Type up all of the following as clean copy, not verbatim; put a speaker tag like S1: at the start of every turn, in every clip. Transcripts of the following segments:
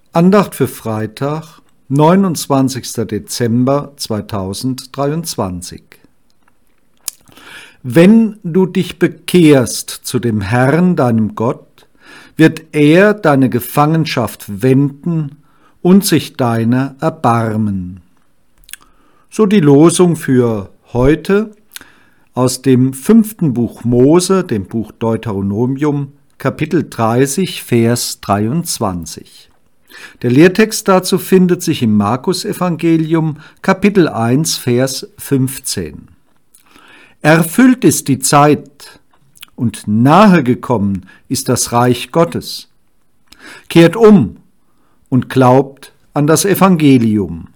S1: Andacht für Freitag, 29. Dezember 2023. Wenn du dich bekehrst zu dem Herrn, deinem Gott, wird er deine Gefangenschaft wenden und sich deiner erbarmen. So die Losung für heute aus dem 5. Buch Mose, dem Buch Deuteronomium, Kapitel 30, Vers 23. Der Lehrtext dazu findet sich im Markus-Evangelium, Kapitel 1, Vers 15. Erfüllt ist die Zeit und nahe gekommen ist das Reich Gottes. Kehrt um und glaubt an das Evangelium.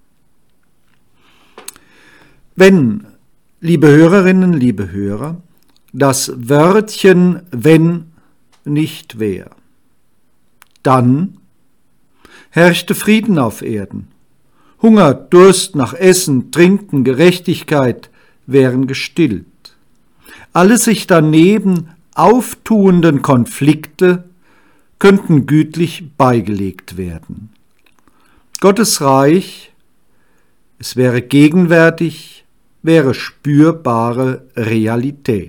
S1: Wenn, liebe Hörerinnen, liebe Hörer, das Wörtchen wenn nicht wär, dann herrschte Frieden auf Erden. Hunger, Durst nach Essen, Trinken, Gerechtigkeit wären gestillt. Alle sich daneben auftuenden Konflikte könnten gütlich beigelegt werden. Gottes Reich, es wäre gegenwärtig, wäre spürbare Realität.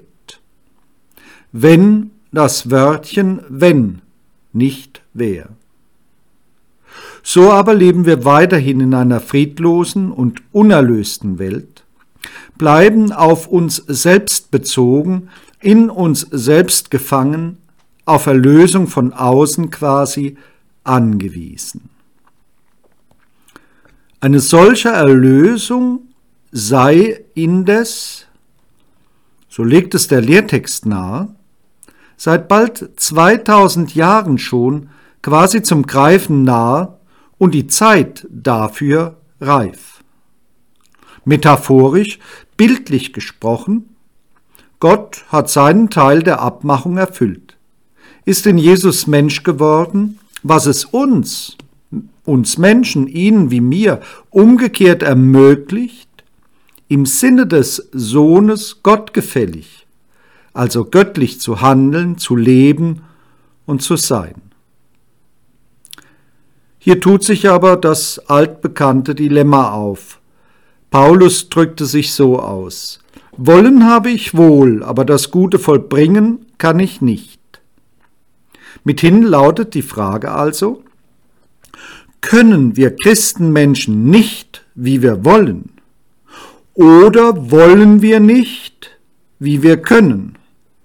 S1: Wenn das Wörtchen wenn nicht wär. So aber leben wir weiterhin in einer friedlosen und unerlösten Welt, bleiben auf uns selbst bezogen, in uns selbst gefangen, auf Erlösung von außen quasi angewiesen. Eine solche Erlösung sei indes, so legt es der Lehrtext nahe, seit bald 2000 Jahren schon quasi zum Greifen nahe und die Zeit dafür reif. Metaphorisch, bildlich gesprochen, Gott hat seinen Teil der Abmachung erfüllt, ist in Jesus Mensch geworden, was es uns Menschen, Ihnen wie mir, umgekehrt ermöglicht, im Sinne des Sohnes gottgefällig, also göttlich zu handeln, zu leben und zu sein. Hier tut sich aber das altbekannte Dilemma auf. Paulus drückte sich so aus: Wollen habe ich wohl, aber das Gute vollbringen kann ich nicht. Mithin lautet die Frage also: Können wir Christenmenschen nicht, wie wir wollen? Oder wollen wir nicht, wie wir können?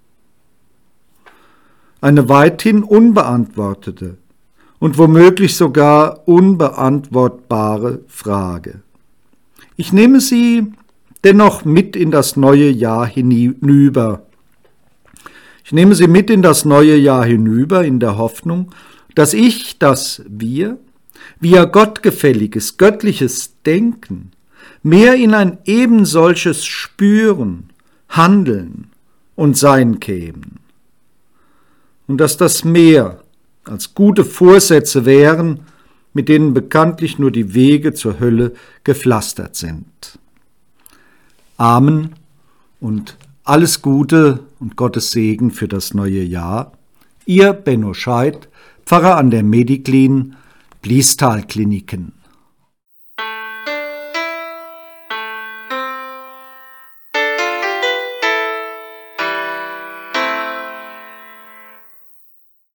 S1: Eine weithin unbeantwortete und womöglich sogar unbeantwortbare Frage. Ich nehme sie dennoch mit in das neue Jahr hinüber. Ich nehme sie mit in das neue Jahr hinüber in der Hoffnung, dass wir, via gottgefälliges, göttliches Denken, mehr in ein ebensolches Spüren, Handeln und Sein kämen. Und dass das mehr als gute Vorsätze wären, mit denen bekanntlich nur die Wege zur Hölle gepflastert sind. Amen und alles Gute und Gottes Segen für das neue Jahr. Ihr Benno Scheidt, Pfarrer an der Mediklin, Bliestal Kliniken.